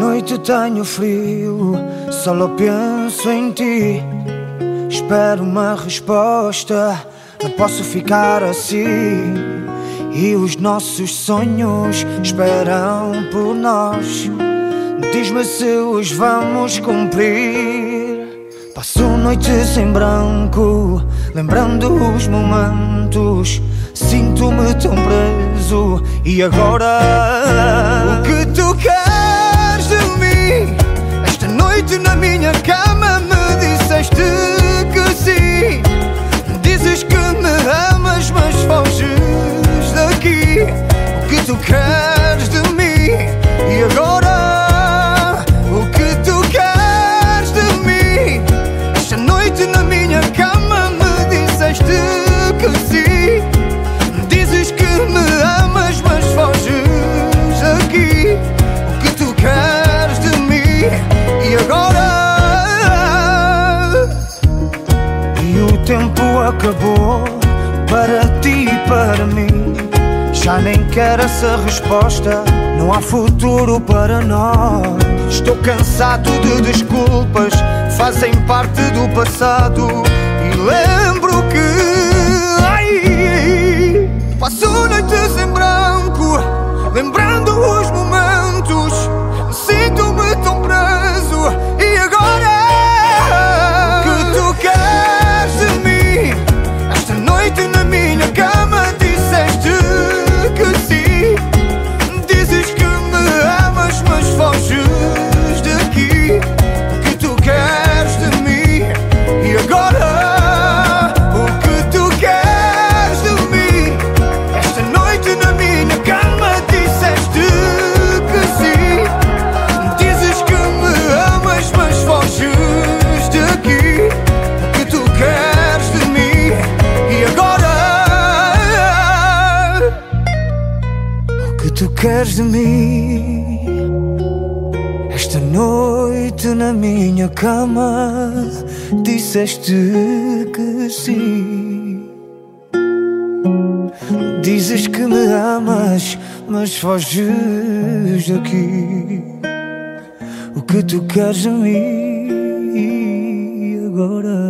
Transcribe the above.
noite tenho frio, só penso em ti. Espero uma resposta, não posso ficar assim. E os nossos sonhos esperam por nós. Diz-me se os vamos cumprir. Passo noites em branco, lembrando os momentos. Sinto-me tão preso. E agora? O que tu queres de mim? Esta noite na minha cama me disseste que sim. Dizes que me amas, mas foges daqui. O que tu queres de mim? E agora? O que tu queres de mim? Esta noite na minha cama me disseste que sim. Dizes que me amas, mas foges daqui. O que tu queres de mim? E agora? E o tempo acabou para ti e para mim. Já nem quero essa resposta, não há futuro para nós. Estou cansado de desculpas, fazem parte do passado. E lembro que passo noites em branco, lembrando os momentos. Sinto-me tão preso. E agora? O que tu queres de mim? Esta noite na minha cama disseste que sim. Dizes que me amas, mas foges daqui. O que tu queres de mim? E agora? O que tu queres de mim? Esta noite na minha cama disseste que sim. Dizes que me amas, mas foges daqui. O que tu queres de mim? E agora? O que tu queres de mim? Esta noite na minha cama disseste que sim. Dizes que me amas, mas foges daqui. O que tu queres de mim agora?